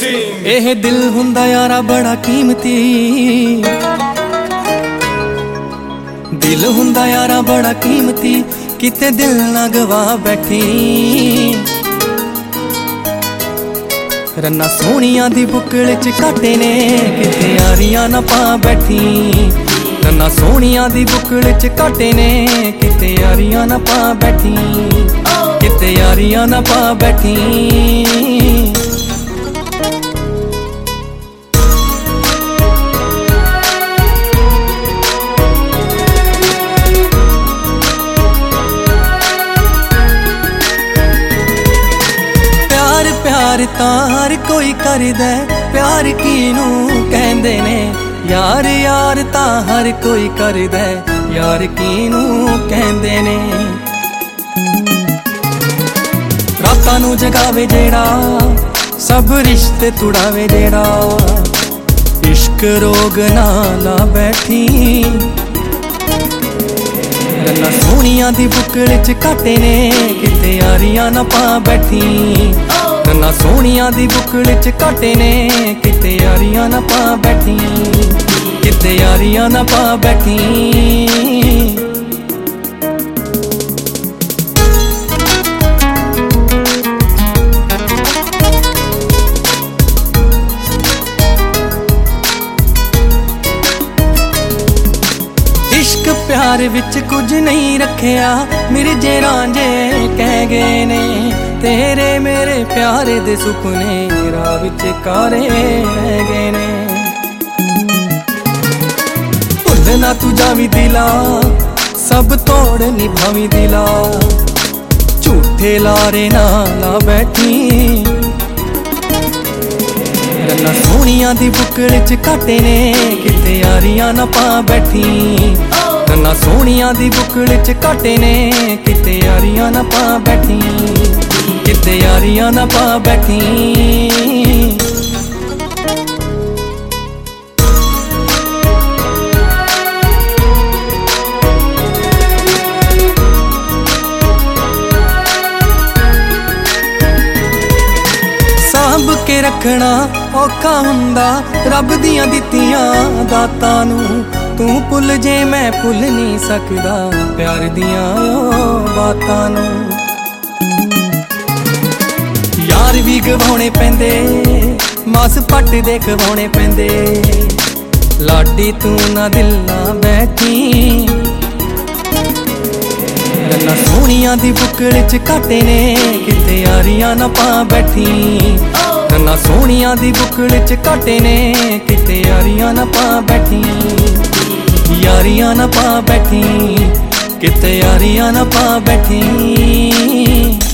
ਇਹ ਦਿਲ ਹੁੰਦਾ ਯਾਰਾ ਬੜਾ ਕੀਮਤੀ, ਦਿਲ ਹੁੰਦਾ ਯਾਰਾ ਬੜਾ ਕੀਮਤੀ, ਕਿਤੇ ਦਿਲ ਨਾ ਗਵਾ ਬੈਠੀ। ਰੰਨਾ ਸੋਹਣੀਆਂ ਦੀ ਬੁੱਕਲ ਚ ਕਾਟੇ ਨੇ, ਕਿਤੇ ਯਾਰੀਆਂ ਨਾ ਪਾ ਬੈਠੀ। ਰੰਨਾ ਸੋਹਣੀਆਂ ਦੀ ਬੁੱਕਲ ਚ ਕਾਟੇ ਨੇ, ਕਿਤੇ ਯਾਰੀਆਂ ਨਾ ਪਾ ਬੈਠੀ, ਕਿਤੇ ਯਾਰੀਆਂ ਨਾ ਪਾ ਬੈਠੀ। प्यार तां हर कोई करदा, प्यार किनूं कहंदे ने। यार यार तां हर कोई करदा, यार किनूं कहंदे ने। रातां नूं जगावे जेड़ा, सब रिश्ते तुड़ावे जेड़ा, इश्क रोग ना ला बैठी। रन्ना सोहणियां दी बुक्कल च काटे ने, किते यारियां ना पा बैठी। रन्ना सोहणियां दी बुक्कल च काटे ने, किते यारियां ना पा बैठी, किते यारियां ना पा बैठी। इश्क प्यार विच कुछ नहीं रखिया, मिर्जे रांझे कह गए ने। तेरे मेरे प्यारे दे सुपने राह विच कारे रह गए ने। भुल ना तू जावी दिला, सब तोड़ निभावी दिला, झूठे लारे ना ला बैठी। रन्ना सोहणियां दी बुक्कल च काटे ने, किते यारियां ना पा बैठी। रन्ना सोहणियां दी बुक्कल च काटे ने, किते यारियां ना पा बैठी, किते यारियां ना पा बैठी। सांभ के रखना औखा हुंदा, रब दियां दित्तियां दातां नूं। तू भुल जे मैं भुल नहीं सकदा, प्यार दियां बातां नूं। यार भी गवाने पैंदे, मास पट दे गवाने पैंदे, लाडी तू ना दिल ना बैठी। रन्ना सोहणियां दी बुक्कल च काटे ने, किते यारियां ना पा बैठी। रन्ना सोहणियां दी बुक्कल च काटे ने, किते यारियां ना पा बैठी, यारियां ना पा बैठी, किते यारियां ना पा बैठी।